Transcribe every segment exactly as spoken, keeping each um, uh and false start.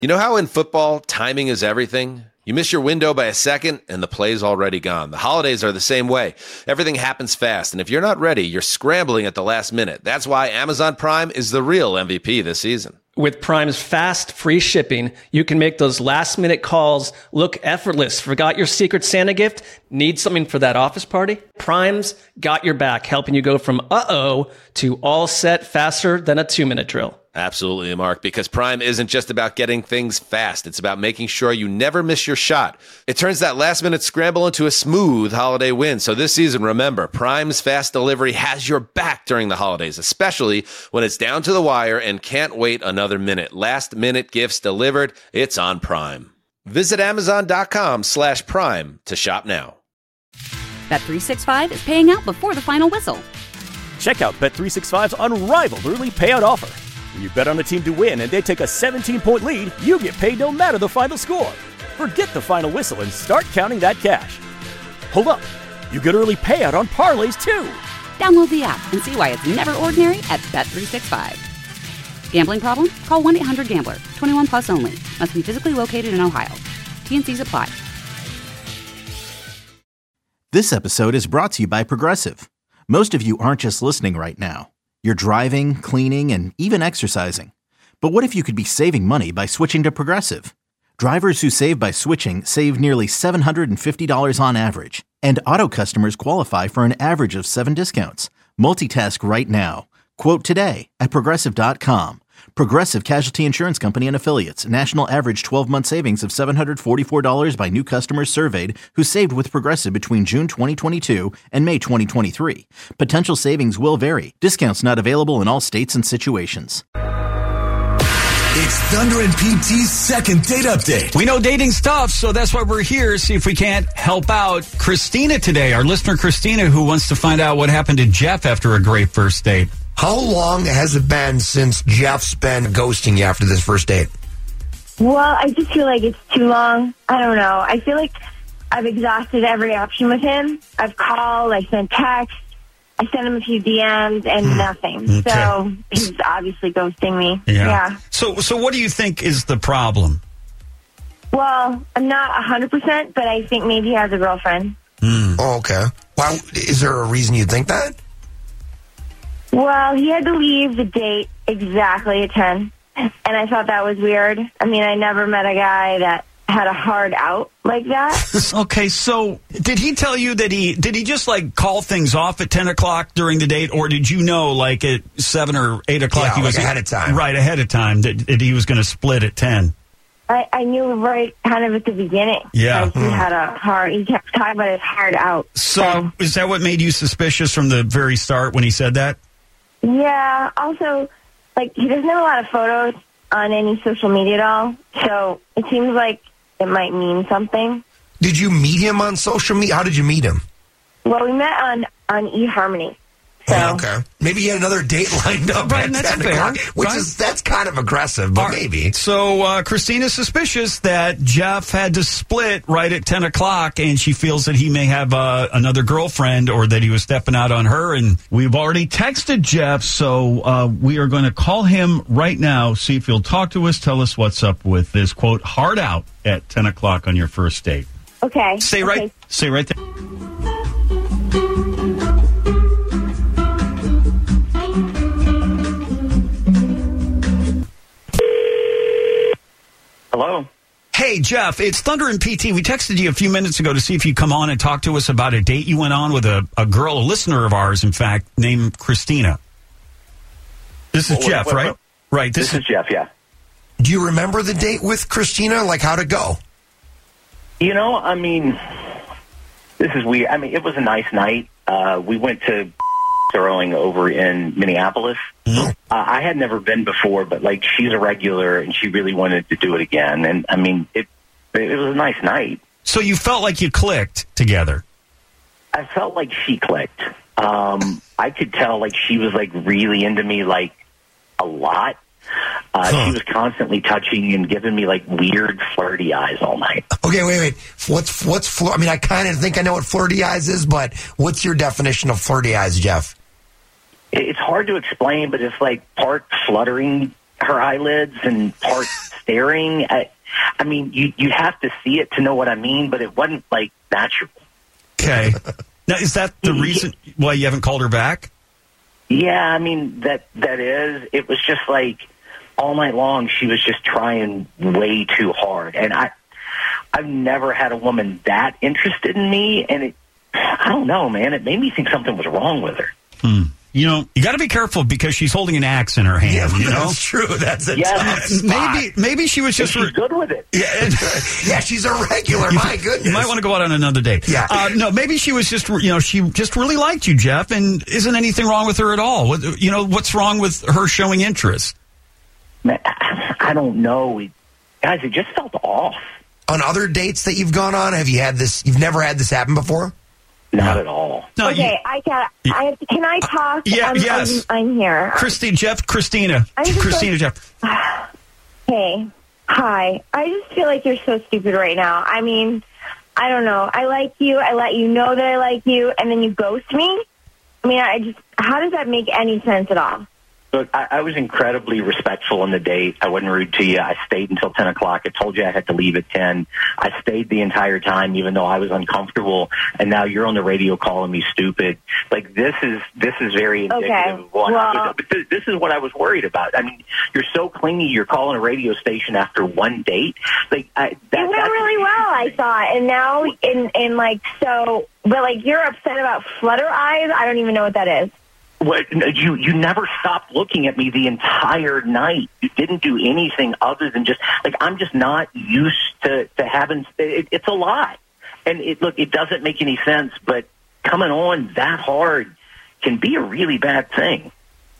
You know how in football, timing is everything? You miss your window by a second, and the play's already gone. The holidays are the same way. Everything happens fast, and if you're not ready, you're scrambling at the last minute. That's why Amazon Prime is the real M V P this season. With Prime's fast, free shipping, you can make those last-minute calls look effortless. Forgot your Secret Santa gift? Need something for that office party? Prime's got your back, helping you go from uh-oh to all set faster than a two-minute drill. Absolutely, Mark, because Prime isn't just about getting things fast. It's about making sure you never miss your shot. It turns that last-minute scramble into a smooth holiday win. So this season, remember, Prime's fast delivery has your back during the holidays, especially when it's down to the wire and can't wait another minute. Last-minute gifts delivered, it's on Prime. Visit Amazon.com slash Prime to shop now. Bet three sixty-five is paying out before the final whistle. Check out Bet three sixty-five's unrivaled early payout offer. When you bet on a team to win and they take a seventeen-point lead, you get paid no matter the final score. Forget the final whistle and start counting that cash. Hold up. You get early payout on parlays, too. Download the app and see why it's never ordinary at Bet three sixty-five. Gambling problem? Call one eight hundred gambler. twenty-one plus only. Must be physically located in Ohio. T N Cs apply. This episode is brought to you by Progressive. Most of you aren't just listening right now. You're driving, cleaning, and even exercising. But what if you could be saving money by switching to Progressive? Drivers who save by switching save nearly seven hundred fifty dollars on average. And auto customers qualify for an average of seven discounts. Multitask right now. Quote today at Progressive dot com. Progressive Casualty Insurance Company and Affiliates. National average twelve-month savings of seven hundred forty-four dollars by new customers surveyed who saved with Progressive between June twenty twenty-two and May twenty twenty-three. Potential savings will vary. Discounts not available in all states and situations. It's Thunder and P T's second date update. We know dating's tough, so that's why we're here. See if we can't help out Christina today, our listener Christina, who wants to find out what happened to Jeff after a great first date. How long has it been since Jeff's been ghosting you after this first date? Well, I just feel like it's too long. I don't know. I feel like I've exhausted every option with him. I've called, I sent text, I sent him a few D Ms, and hmm. nothing. Okay. So he's obviously ghosting me. Yeah. yeah. So, so what do you think is the problem? Well, I'm not one hundred percent, but I think maybe he has a girlfriend. Mm. Oh, okay. Why, is there a reason you think that? Well, he had to leave the date exactly at ten, and I thought that was weird. I mean, I never met a guy that had a hard out like that. Okay, so did he tell you that he, did he just like call things off at ten o'clock during the date, or did you know like at seven or eight o'clock yeah, he was like ahead of time? Right, ahead of time that, that he was going to split at ten? I, I knew right kind of at the beginning. Yeah. Like he had a hard, he kept talking about his hard out. So, so is that what made you suspicious from the very start when he said that? Yeah, also, like, he doesn't have a lot of photos on any social media at all, so it seems like it might mean something. Did you meet him on social media? How did you meet him? Well, we met on, on eHarmony. So. Oh, okay. Maybe he had another date lined up right, at that's ten fair, o'clock, which right? is, that's kind of aggressive, but All maybe. Right. So uh, Christina's suspicious that Jeff had to split right at ten o'clock, and she feels that he may have uh, another girlfriend or that he was stepping out on her. And we've already texted Jeff, so uh, we are going to call him right now, see if he'll talk to us, tell us what's up with this, quote, hard out at ten o'clock on your first date. Okay. Stay right, okay. stay right there. Hello. Hey, Jeff, it's Thunder and P T. We texted you a few minutes ago to see if you come on and talk to us about a date you went on with a, a girl, a listener of ours, in fact, named Christina. This is what, Jeff, what, right? what? Right. This, this is Jeff, yeah. Do you remember the date with Christina? Like, how'd it go? You know, I mean, this is weird. I mean, it was a nice night. Uh, we went to throwing over in Minneapolis. Mm-hmm. Uh, I had never been before, but like she's a regular and she really wanted to do it again. And I mean, it it was a nice night. So you felt like you clicked together? I felt like she clicked. Um, I could tell like she was like really into me, like a lot. Uh, huh. She was constantly touching and giving me like weird flirty eyes all night. Okay, wait, wait. What's what's flir- I mean, I kind of think I know what flirty eyes is, but what's your definition of flirty eyes, Jeff? It's hard to explain, but it's like part fluttering her eyelids and part staring. I, I mean, you you have to see it to know what I mean, but it wasn't like natural. Okay. Now, is that the reason why you haven't called her back? Yeah, I mean, that that is. It was just like all night long she was just trying way too hard. And I, I've never had a woman that interested in me. And it, I don't know, man. It made me think something was wrong with her. Hmm. You know, you got to be careful because she's holding an axe in her hand. Yeah, you know? that's true. That's a Yeah. tough spot. Maybe, maybe she was just And she's good with it. Yeah, yeah, she's a regular. My goodness. You might want to go out on another date. Yeah. Uh, no, maybe she was just, you know, she just really liked you, Jeff, and isn't anything wrong with her at all. What, you know, what's wrong with her showing interest? Man, I don't know. It, guys, it just felt off. On other dates that you've gone on, have you had this? You've never had this happen before? Not at all. No, Okay, you- I got. I can I talk? yeah, I'm, yes. I'm, I'm here. Christine, Jeff, Christina. I'm just Christina, like- Jeff. Hey, hi. I just feel like you're so stupid right now. I mean, I don't know. I like you. I let you know that I like you, and then you ghost me. I mean, I just. How does that make any sense at all? Look, I, I was incredibly respectful on the date. I wasn't rude to you. I stayed until ten o'clock. I told you I had to leave at ten. I stayed the entire time, even though I was uncomfortable. And now you're on the radio calling me stupid. Like, this is this is very indicative Okay, of what I well- was, but th- this is what I was worried about. I mean, you're so clingy. You're calling a radio station after one date. Like, I, that, It went that's really well, I thought, and now in in like so, but like you're upset about flutter eyes. I don't even know what that is. What, you you never stopped looking at me the entire night. You didn't do anything other than just like I'm just not used to to having. It, it's a lot, and it look it doesn't make any sense. But coming on that hard can be a really bad thing.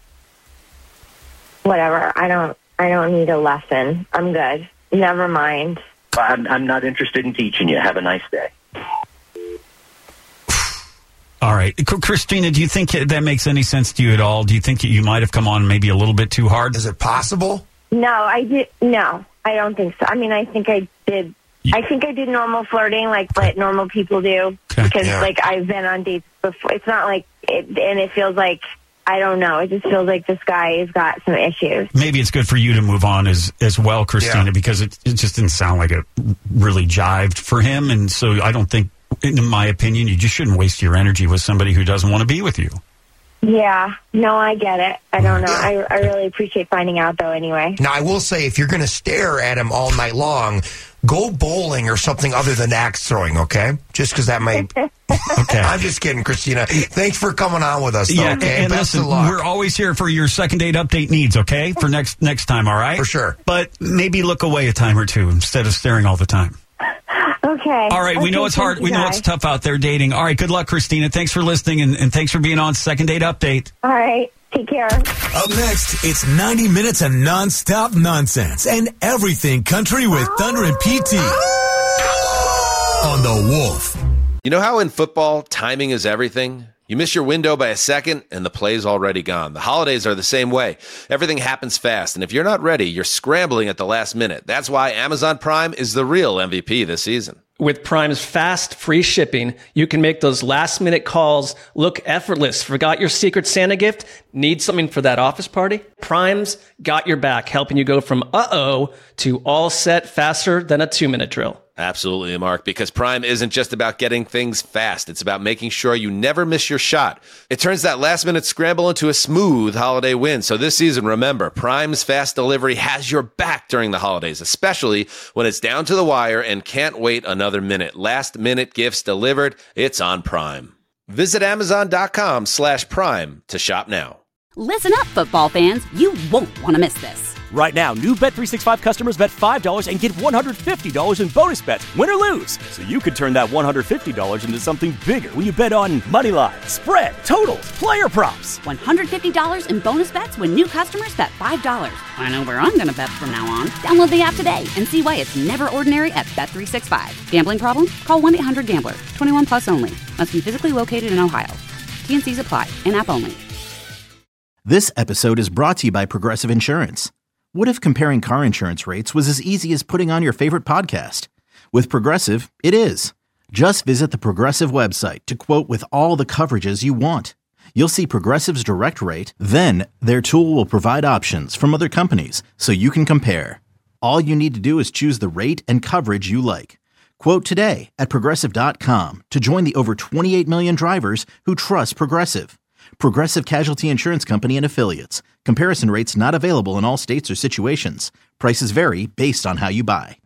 Whatever. I don't. I don't need a lesson. I'm good. Never mind. I'm I'm not interested in teaching you. Have a nice day. All right. C- Christina, do you think that makes any sense to you at all? Do you think you might have come on maybe a little bit too hard? Is it possible? No, I did. No, I don't think so. I mean, I think I did. I think I did normal flirting, like what normal people do, Okay. because Yeah. like I've been on dates before. It's not like, it, and it feels like I don't know. It just feels like this guy has got some issues. Maybe it's good for you to move on as as well, Christina, Yeah. because it, it just didn't sound like it really jived for him. And so I don't think, in my opinion, you just shouldn't waste your energy with somebody who doesn't want to be with you. Yeah. No, I get it. I don't know. I I really appreciate finding out though. Anyway. Now, I will say, if you're going to stare at him all night long, go bowling or something other than axe throwing, okay? Just because that might... Okay. I'm just kidding, Christina. Thanks for coming on with us, though, Yeah, okay? and Best listen, of luck. we're always here for your second date update needs, okay? For next next time, all right? For sure. But maybe look away a time or two instead of staring all the time. Okay. All right, we Okay, know it's thank hard. you, We know guys. it's tough out there dating. All right, good luck, Christina. Thanks for listening, and, and thanks for being on Second Date Update. All right. Take care. Up next, it's ninety minutes of nonstop nonsense and everything country with Thunder and P T on the Wolf. You know how in football, timing is everything? You miss your window by a second, and the play's already gone. The holidays are the same way. Everything happens fast, and if you're not ready, you're scrambling at the last minute. That's why Amazon Prime is the real M V P this season. With Prime's fast, free shipping, you can make those last-minute calls look effortless. Forgot your Secret Santa gift? Need something for that office party? Prime's got your back, helping you go from uh-oh to all set faster than a two-minute drill. Absolutely, Mark, because Prime isn't just about getting things fast. It's about making sure you never miss your shot. It turns that last-minute scramble into a smooth holiday win. So this season, remember, Prime's fast delivery has your back during the holidays, especially when it's down to the wire and can't wait another minute. Last-minute gifts delivered, it's on Prime. Visit Amazon.com slash Prime to shop now. Listen up, football fans. You won't want to miss this. Right now, new Bet three sixty-five customers bet five dollars and get one hundred fifty dollars in bonus bets, win or lose. So you could turn that one hundred fifty dollars into something bigger when you bet on money line, spread, totals, player props. one hundred fifty dollars in bonus bets when new customers bet five dollars. I know where I'm going to bet from now on. Download the app today and see why it's never ordinary at Bet three sixty-five. Gambling problem? Call one eight hundred gambler. twenty-one plus only. Must be physically located in Ohio. T N Cs apply. In-app only. This episode is brought to you by Progressive Insurance. What if comparing car insurance rates was as easy as putting on your favorite podcast? With Progressive, it is. Just visit the Progressive website to quote with all the coverages you want. You'll see Progressive's direct rate, then their tool will provide options from other companies so you can compare. All you need to do is choose the rate and coverage you like. Quote today at Progressive dot com to join the over twenty-eight million drivers who trust Progressive. Progressive Casualty Insurance Company and Affiliates. Comparison rates not available in all states or situations. Prices vary based on how you buy.